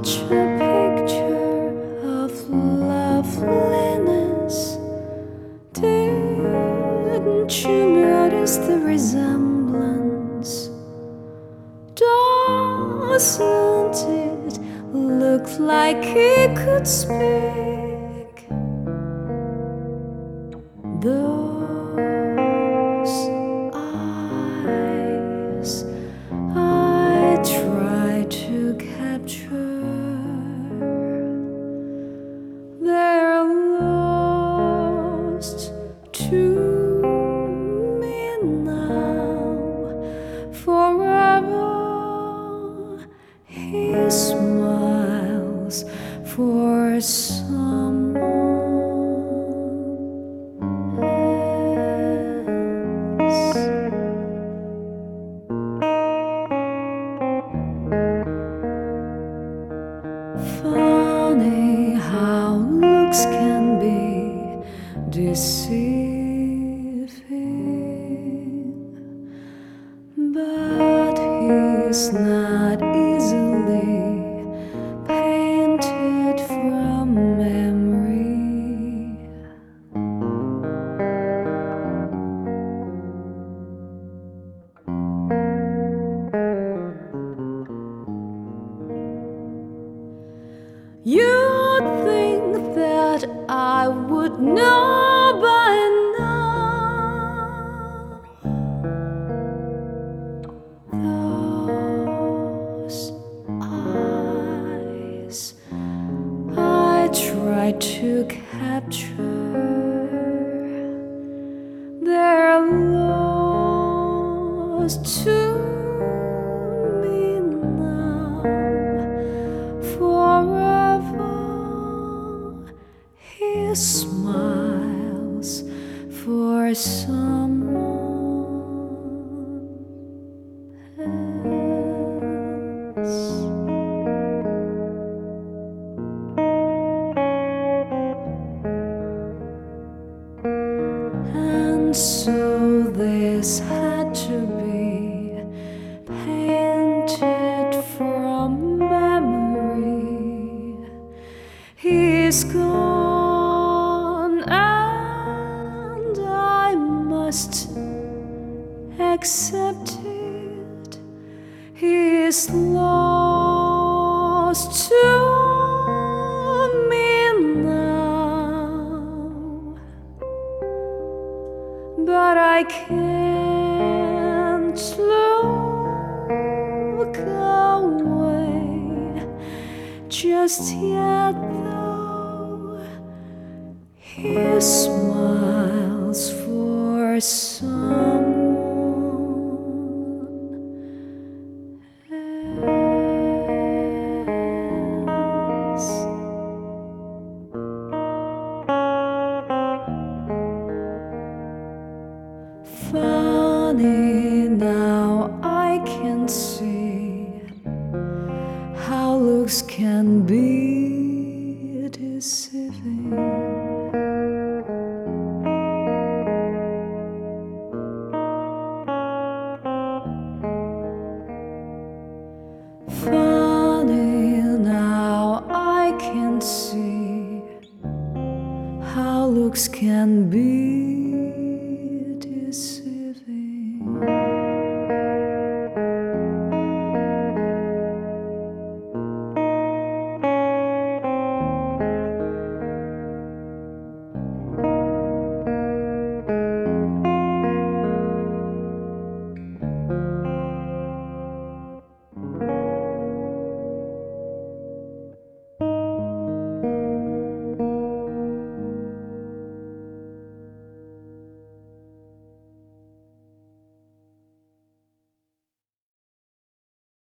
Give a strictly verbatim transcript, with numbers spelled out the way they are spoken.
such a picture of loveliness. Didn't you notice the resemblance? Doesn't it look like he could speak? Those eyes I try to capture, they're lost to me now. Forever he smiles for someone else. Funny how looks can be deceiving, but he's not easily painted from memory. You'd think that I would know by now. Those eyes I try to capture, they're lost to me now. Forever he smiles for someone else. And so this had to be painted from memory. He's gone and I must accept it. He's lost to me now, but I can't look away just yet, though he smiles for someone else. Funny, now I can see how looks can be deceiving. Funny, now I can see how looks can be